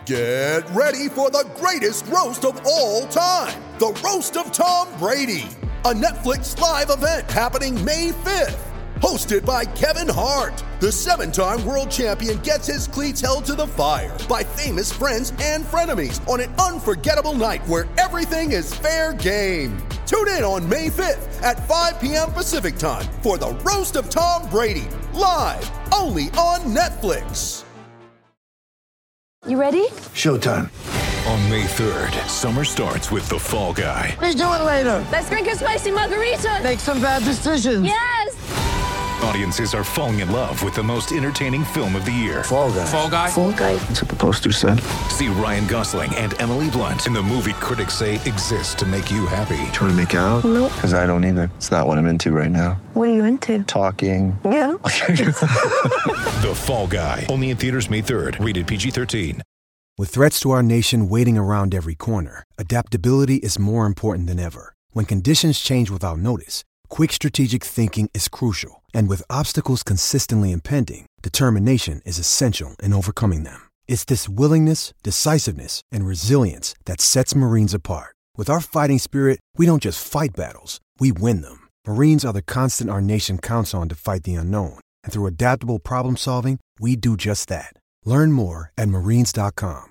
Get ready for the greatest roast of all time, the Roast of Tom Brady, a Netflix live event happening May 5th. Hosted by Kevin Hart, the 7-time world champion gets his cleats held to the fire by famous friends and frenemies on an unforgettable night where everything is fair game. Tune in on May 5th at 5 p.m. Pacific time for the Roast of Tom Brady, live only on Netflix. You ready? Showtime. On May 3rd, summer starts with The Fall Guy. Let's do it later. Let's drink a spicy margarita. Make some bad decisions. Yes! Audiences are falling in love with the most entertaining film of the year. Fall Guy. Fall Guy? Fall Guy. That's what the poster said. See Ryan Gosling and Emily Blunt in the movie critics say exists to make you happy. Trying to make it out? Nope. Because I don't either. It's not what I'm into right now. What are you into? Talking. Yeah. The Fall Guy. Only in theaters May 3rd. Rated PG-13. With threats to our nation waiting around every corner, adaptability is more important than ever. When conditions change without notice, quick strategic thinking is crucial. And with obstacles consistently impending, determination is essential in overcoming them. It's this willingness, decisiveness, and resilience that sets Marines apart. With our fighting spirit, we don't just fight battles, we win them. Marines are the constant our nation counts on to fight the unknown. And through adaptable problem solving, we do just that. Learn more at marines.com.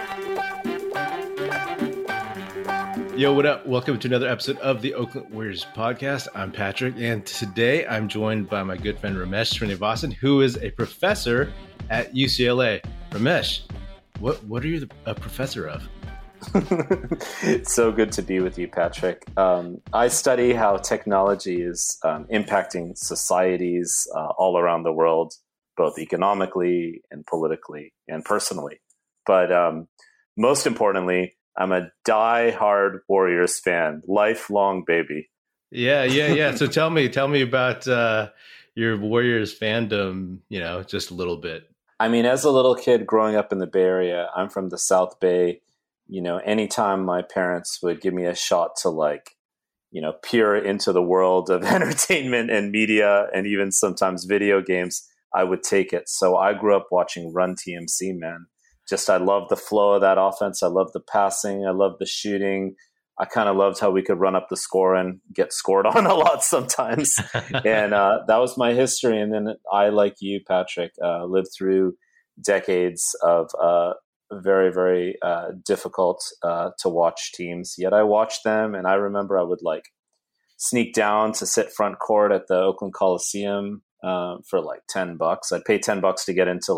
Yo, what up? Welcome to another episode of the Oakland Warriors podcast. I'm Patrick, and today I'm joined by my good friend Ramesh Srinivasan, who is a professor at UCLA. Ramesh, what are you a professor of? It's so good to be with you, Patrick. I study how technology is impacting societies all around the world, both economically and politically and personally. But most importantly, I'm a die-hard Warriors fan, lifelong baby. Yeah. So tell me about your Warriors fandom, just a little bit. I mean, as a little kid growing up in the Bay Area, I'm from the South Bay. Anytime my parents would give me a shot to peer into the world of entertainment and media and even sometimes video games, I would take it. So I grew up watching Run TMC, man. I love the flow of that offense. I love the passing. I love the shooting. I kind of loved how we could run up the score and get scored on a lot sometimes. And that was my history. And then I, like you, Patrick, lived through decades of very, very difficult to watch teams. Yet I watched them, and I remember I would sneak down to sit front court at the Oakland Coliseum for $10. I'd pay $10 to get into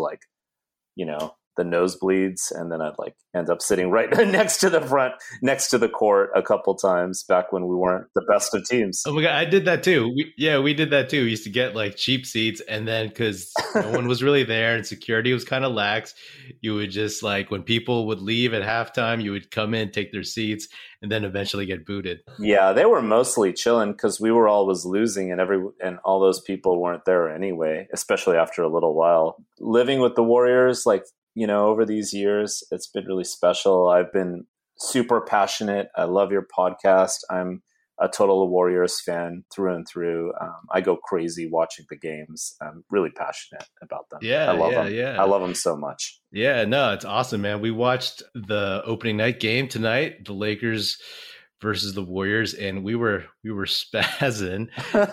the nosebleeds, and then I'd end up sitting right next to the front, next to the court a couple times back when we weren't the best of teams. Oh my God, I did that too. We did that too. We used to get cheap seats, and then because no one was really there and security was kind of lax, you would just when people would leave at halftime, you would come in, take their seats, and then eventually get booted. Yeah, they were mostly chilling because we were always losing, and all those people weren't there anyway, especially after a little while. Living with the Warriors, over these years, it's been really special. I've been super passionate. I love your podcast. I'm a total Warriors fan through and through. I go crazy watching the games. I'm really passionate about them. Yeah, I love them. Yeah. I love them so much. Yeah, no, it's awesome, man. We watched the opening night game tonight, the Lakers versus the Warriors, and we were spazzing.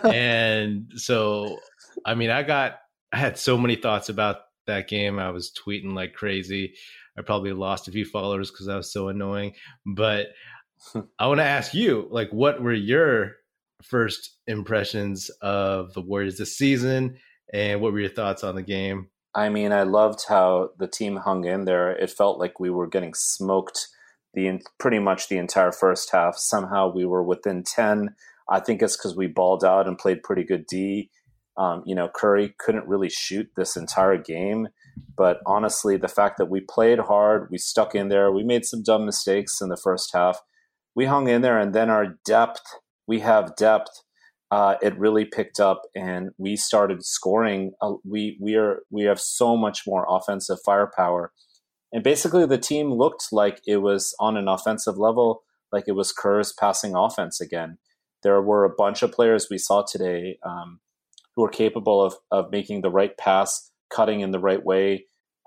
And so, I mean, I had so many thoughts about that game. I was tweeting like crazy. I probably lost a few followers because I was so annoying. But I want to ask you, what were your first impressions of the Warriors this season, and what were your thoughts on the game? I mean, I loved how the team hung in there. It felt like we were getting smoked pretty much the entire first half. Somehow we were within 10. I think it's because we balled out and played pretty good D. Curry couldn't really shoot this entire game, but honestly, the fact that we played hard, we stuck in there, we made some dumb mistakes in the first half. We hung in there, and then our depth, we have depth. It really picked up, and we started scoring. We have so much more offensive firepower, and basically the team looked like it was on an offensive level, like it was Kerr's passing offense again. There were a bunch of players we saw today who are capable of making the right pass, cutting in the right way,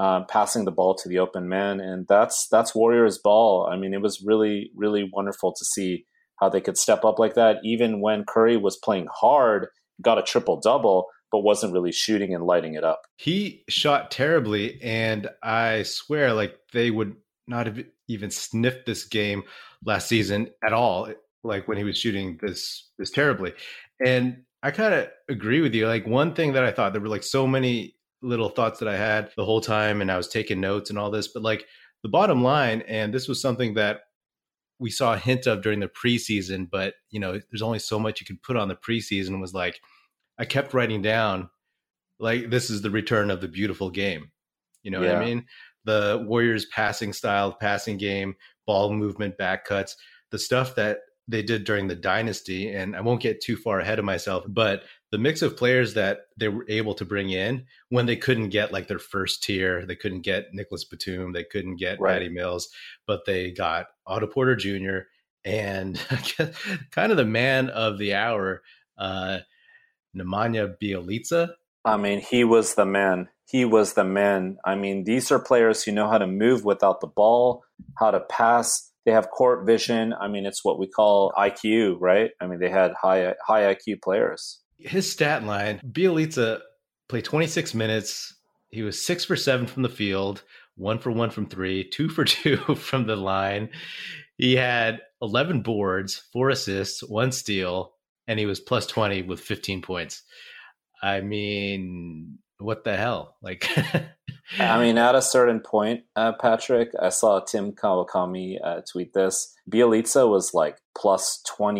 passing the ball to the open man. And that's Warriors ball. I mean, it was really, really wonderful to see how they could step up like that, even when Curry was playing hard, got a triple-double, but wasn't really shooting and lighting it up. He shot terribly, and I swear, like, they would not have even sniffed this game last season at all, like when he was shooting this terribly. And I kind of agree with you. Like, one thing that I thought, there were like so many little thoughts that I had the whole time, and I was taking notes and all this, but like the bottom line, and this was something that we saw a hint of during the preseason, but you know, there's only so much you could put on the preseason, was like, I kept writing down, like, this is the return of the beautiful game. You know what I mean? The Warriors passing style, passing game, ball movement, back cuts, the stuff that they did during the dynasty. And I won't get too far ahead of myself, but the mix of players that they were able to bring in when they couldn't get like their first tier, they couldn't get Nicholas Batum, they couldn't get Patty Mills, but they got Otto Porter Jr. and kind of the man of the hour, Nemanja Bjelica. I mean, he was the man. He was the man. I mean, these are players who know how to move without the ball, how to pass. They have court vision. I mean, it's what we call IQ, right? I mean, they had high IQ players. His stat line, Bjelica played 26 minutes. He was 6 for 7 from the field, 1 for 1 from 3, 2 for 2 from the line. He had 11 boards, 4 assists, 1 steal, and he was plus 20 with 15 points. I mean, what the hell? Like, I mean, at a certain point, Patrick, I saw Tim Kawakami tweet this. Bjelica was like plus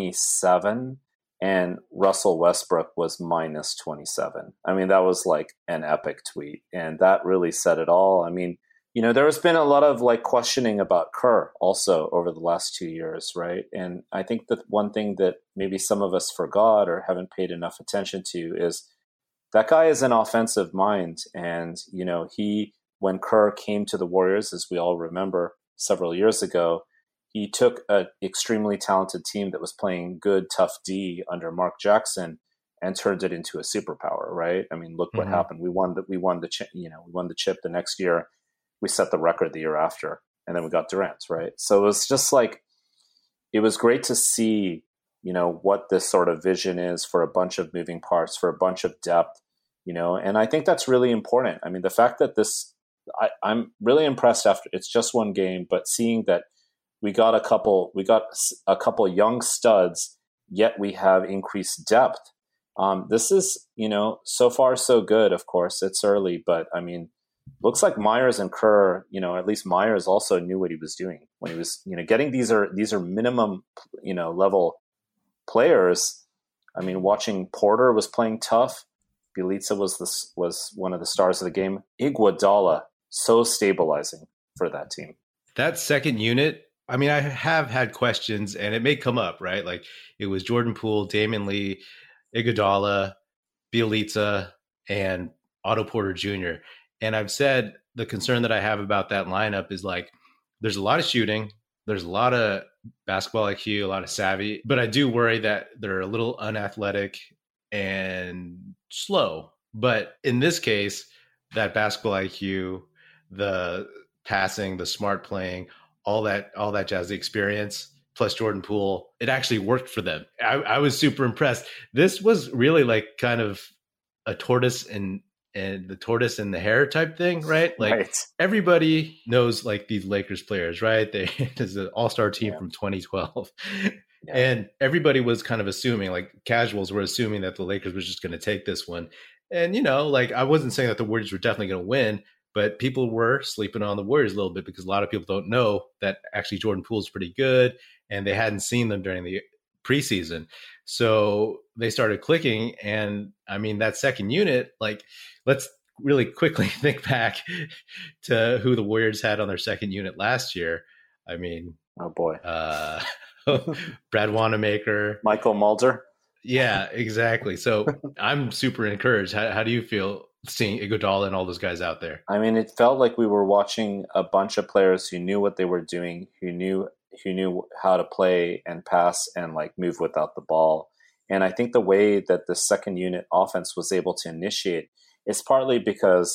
27 and Russell Westbrook was minus 27. I mean, that was like an epic tweet, and that really said it all. I mean, you know, there has been a lot of like questioning about Kerr also over the last 2 years, right? And I think that one thing that maybe some of us forgot or haven't paid enough attention to is that guy is an offensive mind. And, you know, when Kerr came to the Warriors, as we all remember several years ago, he took an extremely talented team that was playing good, tough D under Mark Jackson and turned it into a superpower, right? I mean, look what happened. We won the chip the next year. We set the record the year after, and then we got Durant, right? So it was just like, it was great to see, you know, what this sort of vision is for a bunch of moving parts, for a bunch of depth, you know, and I think that's really important. I mean, the fact that I'm really impressed after it's just one game, but seeing that we got a couple young studs, yet we have increased depth. This is, you know, so far so good. Of course, it's early, but I mean, looks like Myers and Kerr, you know, at least Myers also knew what he was doing when he was, you know, getting these are minimum, you know, level players. I mean, watching Porter was playing tough. Bjelica was one of the stars of the game. Iguodala, so stabilizing for that team. That second unit, I mean, I have had questions, and it may come up, right? Like, it was Jordan Poole, Damian Lee, Iguodala, Bjelica, and Otto Porter Jr. And I've said the concern that I have about that lineup is like, there's a lot of shooting, there's a lot of basketball IQ, a lot of savvy, but I do worry that they're a little unathletic and slow. But in this case, that basketball IQ, the passing, the smart playing, all that jazz, the experience, plus Jordan Poole, it actually worked for them. I was super impressed. This was really like kind of a tortoise and the tortoise and the hare type thing, right? Like everybody knows like these Lakers players, right? There's an all-star team from 2012. And everybody was kind of assuming, like casuals were assuming that the Lakers was just going to take this one. And, you know, like I wasn't saying that the Warriors were definitely going to win, but people were sleeping on the Warriors a little bit because a lot of people don't know that actually Jordan Poole is pretty good and they hadn't seen them during the preseason. So they started clicking. And I mean, that second unit, like, let's really quickly think back to who the Warriors had on their second unit last year. I mean, oh boy, Brad Wanamaker, Michael Mulder. Yeah, exactly. So I'm super encouraged. How do you feel seeing Iguodala and all those guys out there? I mean, it felt like we were watching a bunch of players who knew what they were doing, who knew how to play and pass and like move without the ball. And I think the way that the second unit offense was able to initiate is partly because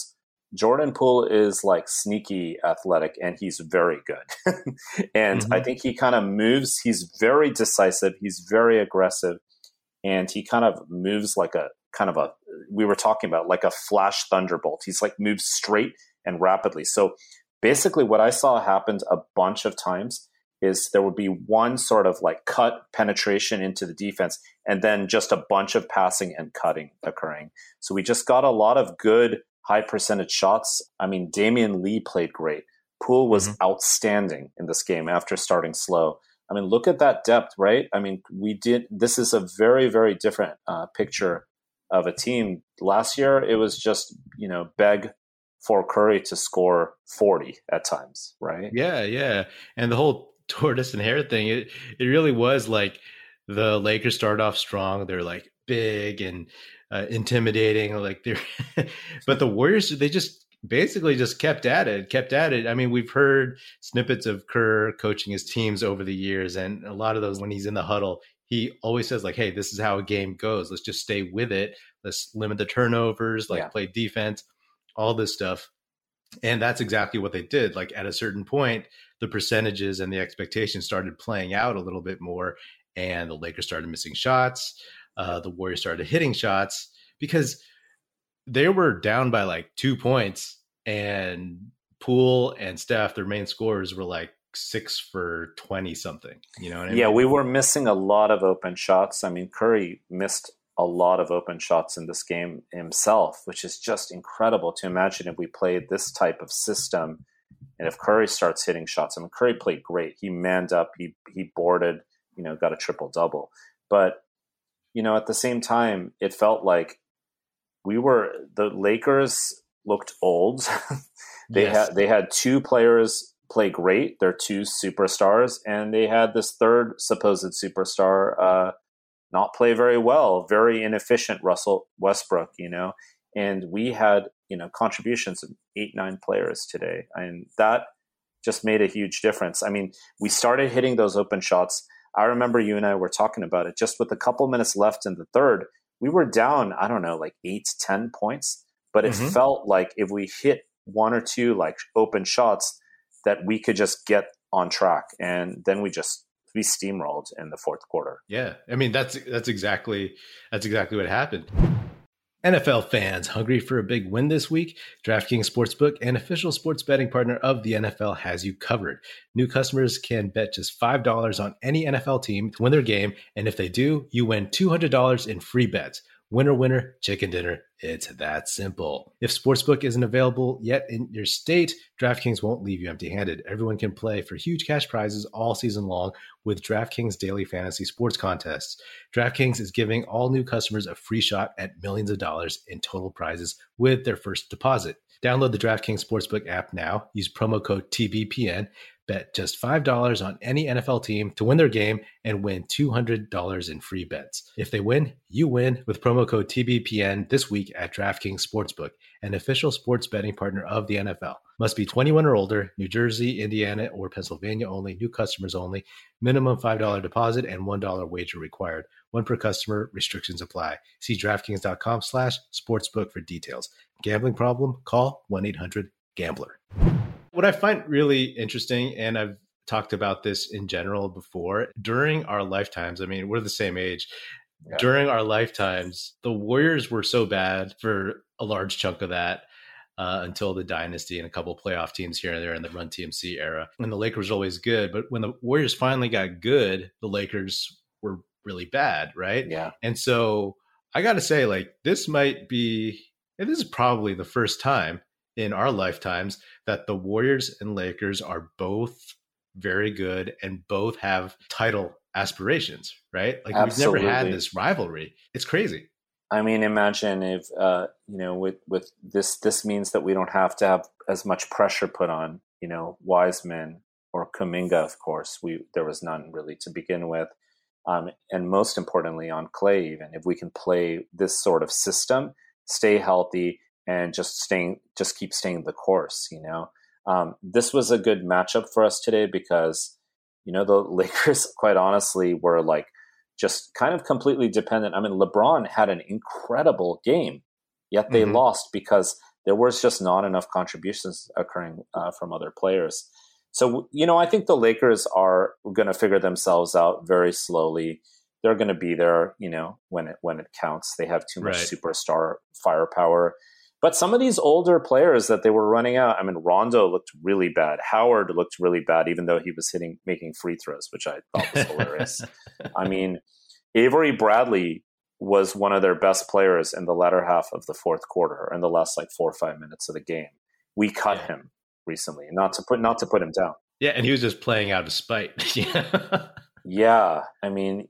Jordan Poole is like sneaky athletic, and he's very good. And I think he kind of moves. He's very decisive. He's very aggressive, and he kind of moves like we were talking about, like a flash thunderbolt. He's like moves straight and rapidly. So basically what I saw happened a bunch of times is there would be one sort of like cut penetration into the defense, and then just a bunch of passing and cutting occurring. So we just got a lot of good high percentage shots. I mean, Damian Lee played great. Poole was outstanding in this game after starting slow. I mean, look at that depth, right? I mean, this is a very, very different picture of a team. Last year, it was just, beg for Curry to score 40 at times, right? Yeah. And the whole tortoise and hare thing, it really was like the Lakers started off strong. They're like big and intimidating, like but the Warriors, they just basically just kept at it. I mean, we've heard snippets of Kerr coaching his teams over the years, and a lot of those, when he's in the huddle, he always says like, hey, this is how a game goes. Let's just stay with it. Let's limit the turnovers, play defense, all this stuff. And that's exactly what they did. Like at a certain point, the percentages and the expectations started playing out a little bit more, and the Lakers started missing shots. The Warriors started hitting shots because they were down by like 2 points, and Poole and Steph, their main scorers, were like 6 for 20 something. You know what I mean? Yeah, we were missing a lot of open shots. I mean, Curry missed a lot of open shots in this game himself, which is just incredible to imagine if we played this type of system. And if Curry starts hitting shots, I mean, Curry played great. He manned up, he boarded, got a triple double. But, at the same time, it felt like the Lakers looked old. They had 2 players play great. They're 2 superstars, and they had this third supposed superstar not play very well, very inefficient, Russell Westbrook, and we had, contributions of 8-9 players today. And that just made a huge difference. I mean, we started hitting those open shots. I remember you and I were talking about it just with a couple minutes left in the third. We were down, I don't know, like 8 to 10 points, but it felt like if we hit 1 or 2 like open shots that we could just get on track. And then we steamrolled in the fourth quarter. Yeah. I mean, that's exactly what happened. NFL fans hungry for a big win this week? DraftKings Sportsbook, an official sports betting partner of the NFL, has you covered. New customers can bet just $5 on any NFL team to win their game, and if they do, you win $200 in free bets. Winner, winner, chicken dinner. It's that simple. If Sportsbook isn't available yet in your state, DraftKings won't leave you empty-handed. Everyone can play for huge cash prizes all season long with DraftKings Daily Fantasy Sports Contests. DraftKings is giving all new customers a free shot at millions of dollars in total prizes with their first deposit. Download the DraftKings Sportsbook app now. Use promo code TBPN. Bet just $5 on any NFL team to win their game and win $200 in free bets. If they win, you win with promo code TBPN this week at DraftKings Sportsbook, an official sports betting partner of the NFL. Must be 21 or older, New Jersey, Indiana, or Pennsylvania only, new customers only, minimum $5 deposit and $1 wager required. One per customer, restrictions apply. See DraftKings.com/sportsbook for details. Gambling problem? Call 1-800-GAMBLER. What I find really interesting, and I've talked about this in general before, during our lifetimes, I mean, we're the same age. Yeah. During our lifetimes, the Warriors were so bad for a large chunk of that until the dynasty and a couple of playoff teams here and there in the Run TMC era. And the Lakers were always good. But when the Warriors finally got good, the Lakers were really bad, right? Yeah. And so I got to say, like, this is probably the first time in our lifetimes that the Warriors and Lakers are both very good and both have title aspirations, right? Like Absolutely. We've never had this rivalry. It's crazy. I mean, imagine if, with this means that we don't have to have as much pressure put on, Wiseman or Kuminga, of course. There was none really to begin with. And most importantly on Clay, even if we can play this sort of system, stay healthy, and just keep staying the course, This was a good matchup for us today because, the Lakers, quite honestly, were like just kind of completely dependent. I mean, LeBron had an incredible game, yet they lost because there was just not enough contributions occurring from other players. So, I think the Lakers are going to figure themselves out very slowly. They're going to be there, when it counts. They have too much superstar firepower. But some of these older players that they were running out, I mean, Rondo looked really bad. Howard looked really bad, even though he was making free throws, which I thought was hilarious. I mean, Avery Bradley was one of their best players in the latter half of the fourth quarter, in the last 4 or 5 minutes of the game. We cut him recently, not to put him down. Yeah, and he was just playing out of spite. Yeah, I mean,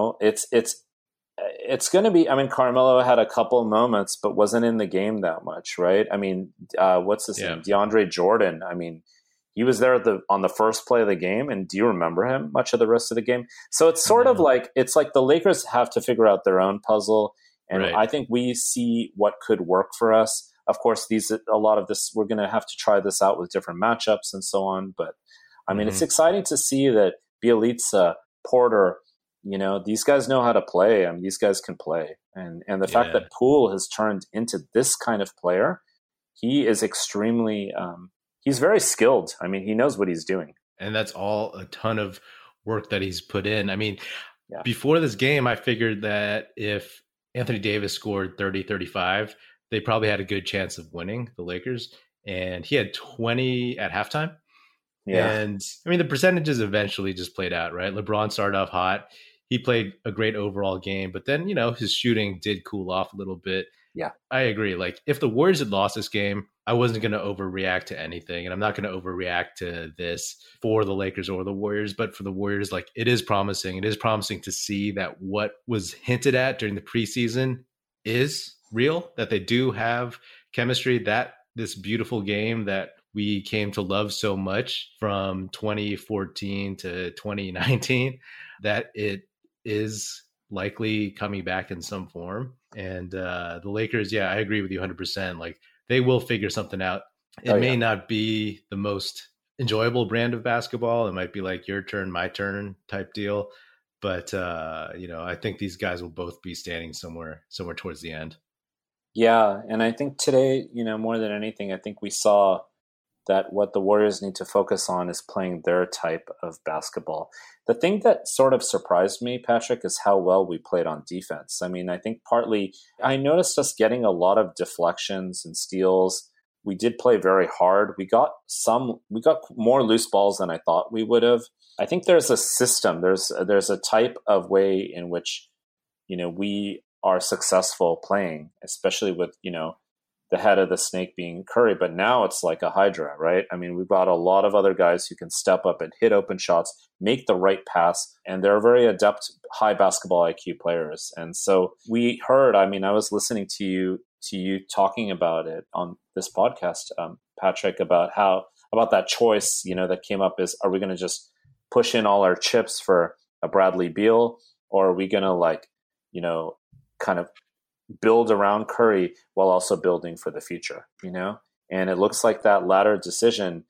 it's going to be, I mean, Carmelo had a couple moments, but wasn't in the game that much, right? I mean, what's his name? DeAndre Jordan. I mean, he was there on the first play of the game. And do you remember him much of the rest of the game? So it's sort of like, it's like the Lakers have to figure out their own puzzle. And I think we see what could work for us. Of course, a lot of this, we're going to have to try this out with different matchups and so on. But I mean, it's exciting to see that Bjelica, Porter, these guys know how to play. I mean, these guys can play. And the fact that Poole has turned into this kind of player, he is extremely, he's very skilled. I mean, he knows what he's doing. And that's all a ton of work that he's put in. I mean, before this game, I figured that if Anthony Davis scored 30, 35, they probably had a good chance of winning, the Lakers. And he had 20 at halftime. Yeah. And I mean, the percentages eventually just played out, right? LeBron started off hot. He played a great overall game, but then, his shooting did cool off a little bit. Yeah. I agree. Like, if the Warriors had lost this game, I wasn't going to overreact to anything. And I'm not going to overreact to this for the Lakers or the Warriors. But for the Warriors, like, it is promising. It is promising to see that what was hinted at during the preseason is real, that they do have chemistry, that this beautiful game that we came to love so much from 2014 to 2019, that it is likely coming back in some form. And the Lakers, I agree with you 100%. Like, they will figure something out. It may not be the most enjoyable brand of basketball. It might be like your turn, my turn type deal. But, I think these guys will both be standing somewhere towards the end. Yeah. And I think today, more than anything, I think we saw that what the Warriors need to focus on is playing their type of basketball. The thing that sort of surprised me, Patrick, is how well we played on defense. I mean, I think partly I noticed us getting a lot of deflections and steals. We did play very hard. We got more loose balls than I thought we would have. I think there's a system. There's a type of way in which, we are successful playing, especially with, the head of the snake being Curry, but now it's like a hydra, right? I mean, we've got a lot of other guys who can step up and hit open shots, make the right pass, and they're very adept, high basketball IQ players. And so we heard, I mean, I was listening to you talking about it on this podcast, Patrick, about that choice, that came up is, are we going to just push in all our chips for a Bradley Beal, or are we going to kind of build around Curry while also building for the future, And it looks like that latter decision,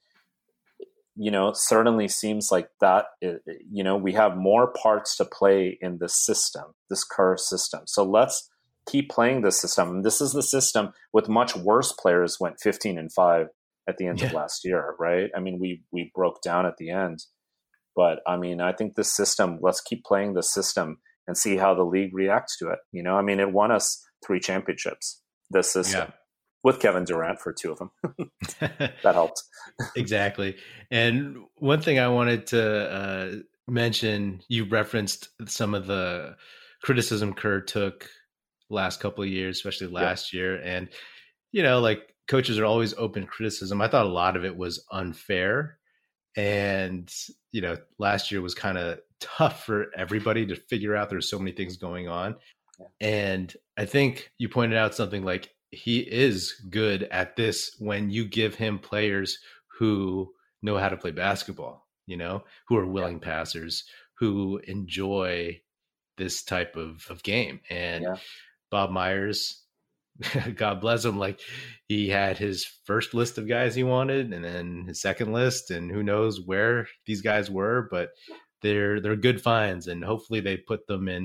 certainly seems like that, we have more parts to play in this system, this Kerr system. So let's keep playing this system. And this is the system with much worse players went 15-5 at the end of last year, right? I mean, we broke down at the end, but I mean, I think this system, let's keep playing the system and see how the league reacts to it. I mean, it won us 3 championships, this system, with Kevin Durant for 2 of them. That helped. Exactly. And one thing I wanted to mention, you referenced some of the criticism Kerr took last couple of years, especially last year. And, like, coaches are always open to criticism. I thought a lot of it was unfair. And, last year was kind of tough for everybody to figure out. There's so many things going on. And I think you pointed out something like, he is good at this when you give him players who know how to play basketball, who are willing passers, who enjoy this type of game. And Bob Myers, God bless him, like, he had his first list of guys he wanted and then his second list, and who knows where these guys were, but they're good finds, and hopefully they put them in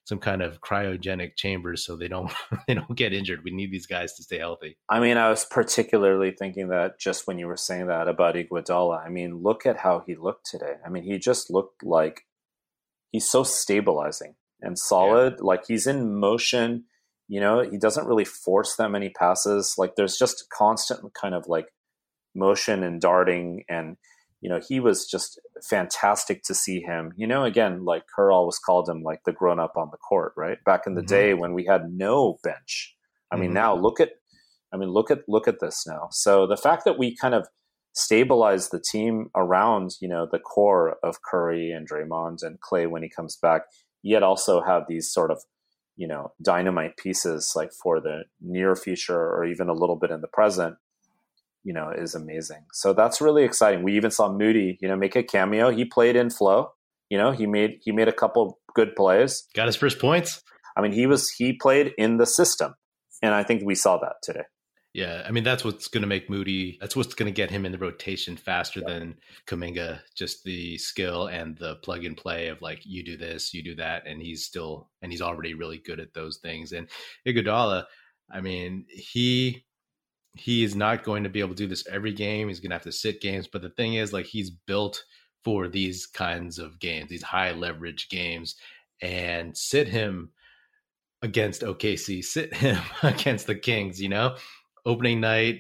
some kind of cryogenic chambers so they don't get injured. We need these guys to stay healthy. I mean, I was particularly thinking that just when you were saying that about Iguodala. I mean, look at how he looked today. I mean, he just looked like he's so stabilizing and solid. Yeah. Like he's in motion, you know, he doesn't really force that many passes. Like there's just constant kind of like motion and darting, and you know, he was just fantastic to see him. You know, again, like Kerr always called him like the grown up on the court, right? Back in the day when we had no bench. I mean, now look at this now. So the fact that we kind of stabilize the team around, you know, the core of Curry and Draymond and Clay when he comes back, yet also have these sort of, you know, dynamite pieces like for the near future or even a little bit in the present, you know, is amazing. So that's really exciting. We even saw Moody, you know, make a cameo. He played in flow. You know, he made a couple good plays. Got his first points. I mean, he played in the system, and I think we saw that today. Yeah, I mean, that's what's going to make Moody, that's what's going to get him in the rotation faster than Kuminga, just the skill and the plug and play of like, you do this, you do that. And he's already really good at those things. And Iguodala, I mean, he is not going to be able to do this every game. He's going to have to sit games. But the thing is, like, he's built for these kinds of games, these high leverage games, and sit him against OKC, sit him against the Kings, you know? Opening night,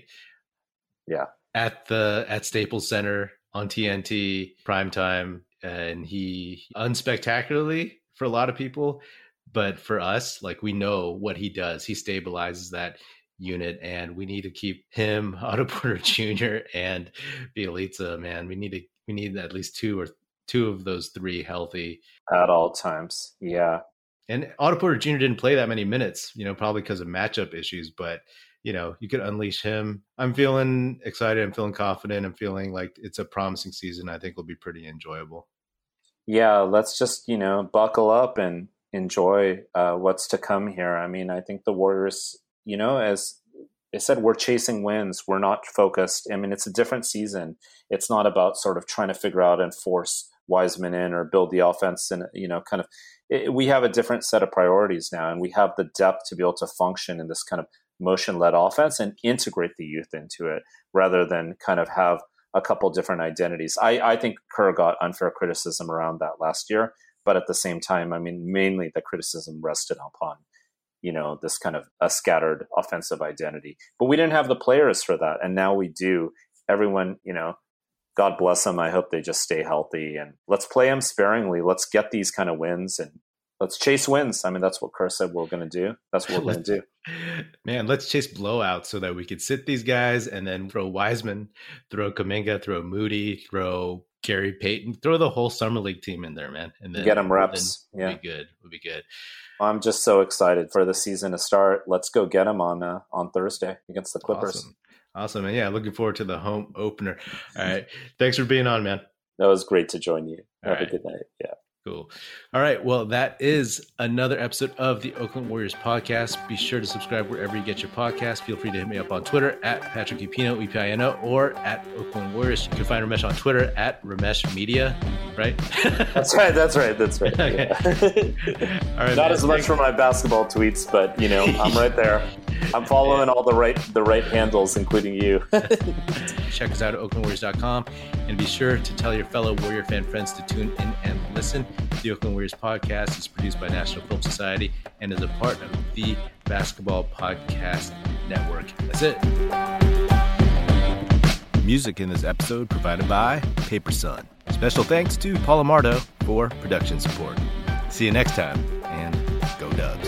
at Staples Center on TNT primetime, and he unspectacularly for a lot of people, but for us, like, we know what he does. He stabilizes that unit, and we need to keep him, Otto Porter Jr. and Bjelica, man. We need at least two of those three healthy at all times. Yeah, and Otto Porter Jr. didn't play that many minutes, you know, probably because of matchup issues, but you know, you could unleash him. I'm feeling excited. I'm feeling confident. I'm feeling like it's a promising season. I think will be pretty enjoyable. Yeah, let's just, you know, buckle up and enjoy what's to come here. I mean, I think the Warriors, you know, as I said, we're chasing wins. We're not focused. I mean, it's a different season. It's not about sort of trying to figure out and force Wiseman in or build the offense. And, you know, kind of, we have a different set of priorities now, and we have the depth to be able to function in this kind of motion-led offense and integrate the youth into it rather than kind of have a couple different identities. I think Kerr got unfair criticism around that last year, but at the same time, I mean, mainly the criticism rested upon, you know, this kind of a scattered offensive identity. But we didn't have the players for that, and now we do. Everyone, you know, God bless them. I hope they just stay healthy, and let's play them sparingly. Let's get these kind of wins and let's chase wins. I mean, that's what Kerr said we're going to do. That's what we're going to do. Man, let's chase blowouts so that we could sit these guys and then throw Wiseman, throw Kuminga, throw Moody, throw Gary Payton, throw the whole Summer League team in there, man. And then get them reps. We'll be good. We'll be good. I'm just so excited for the season to start. Let's go get them on Thursday against the Clippers. Awesome. And yeah, looking forward to the home opener. All right. Thanks for being on, man. That was great to join you. Have a good night. Yeah. Cool. All right. Well, that is another episode of the Oakland Warriors podcast. Be sure to subscribe wherever you get your podcast. Feel free to hit me up on Twitter at Patrick Upino, EPINO, or at Oakland Warriors. You can find Ramesh on Twitter at Ramesh Media, right? That's right. Okay. Yeah. All right, not as much for my basketball tweets, but you know, I'm right there. I'm following all the right handles, including you. Check us out at oaklandwarriors.com, and be sure to tell your fellow Warrior fan friends to tune in and listen. The Oakland Warriors podcast is produced by National Film Society and is a part of the Basketball Podcast Network. That's it. Music in this episode provided by Paper Sun. Special thanks to Paul Amardo for production support. See you next time, and go Dubs.